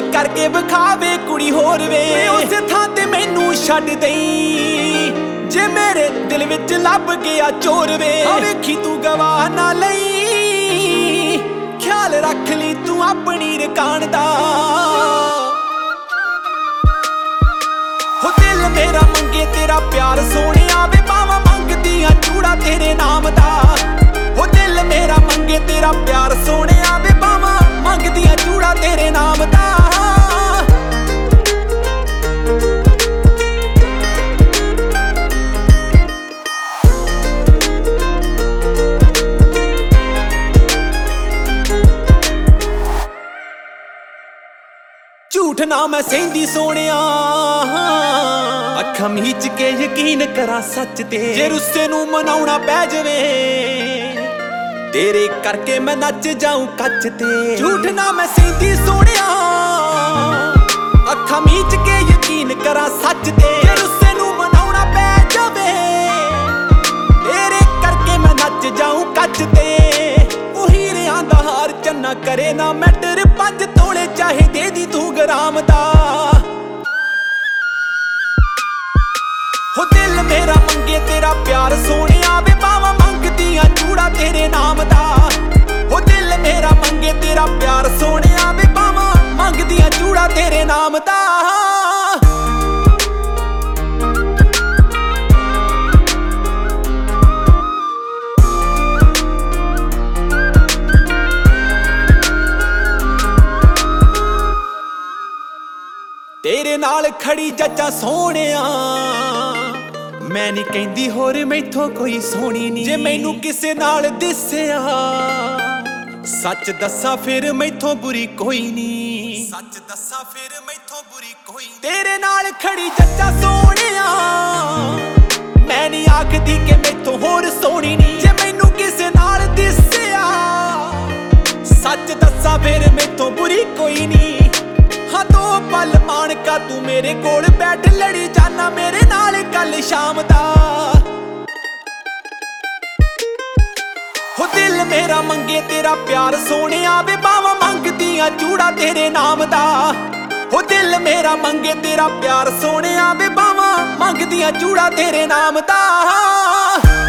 करके विखावे कुड़ी होर वे उस थां ते मैनू छड्ड देई जे मेरे दिल विच लभ गया चोर वे वेखी तू गवा ना लई ख्याल रख ली तू अपनी रकान दा हो दिल मेरा मंगे तेरा प्यार सोनिया वे पावां मंगदियां चूड़ा तेरे नाम दा हो दिल मेरा मंगे तेरा प्यार सोनिया वे पावां मंगदियां चूड़ा तेरे नाम दा झूठ ना मैं सेंदी सोनिया अखां मीच के यकीन करा सच ते जे रुस्से नू मनाउणा पै जवे तेरे करके मैं नच जाऊं कच ते झूठ ना मैं सेंदी सोनिया अखां मीच के यकीन करा सच ते जे रुस्से नू मनाउणा पै जवे तेरे करके मैं नच जाऊं कच ते ओ हीरियां दा हार चन्ना करे ना मैटर 5 तोले चाहे दे दी तू ग्राम दा हो दिल मेरा मंगे तेरा प्यार सोनिया वे पावां मंगदियां चूड़ा तेरे नाम दा हो दिल मेरा मंगे तेरा प्यार सोनिया वे पावां मंगदियां चूड़ा तेरे नाम दा तेरे नाल खड़ी जच्चा सोनिया मैं नहीं कहंदी होर मैथों कोई सोनी नी जे मैनू किसे नाल दिसिया सच दसा फिर मैथों बुरी कोई नी सच दसा फिर मैथों बुरी कोई तेरे नाल खड़ी जच्चा सोनिया मैं नहीं आखदी कि मैथों होर सोनी नी जे मैनू किसे नाल दिसिया सच दसा फिर मैथों बुरी कोई नी हाँ दो पल मानका तू मेरे कोल बैठ लड़ी जाना मेरे नाल कल शाम दा हो दिल मेरा मंगे तेरा प्यार सोनिया वे पावां मंगदियां चूड़ा तेरे नाम दा हो दिल मेरा मंगे तेरा प्यार सोनिया वे पावां मंगदियां चूड़ा तेरे नाम दा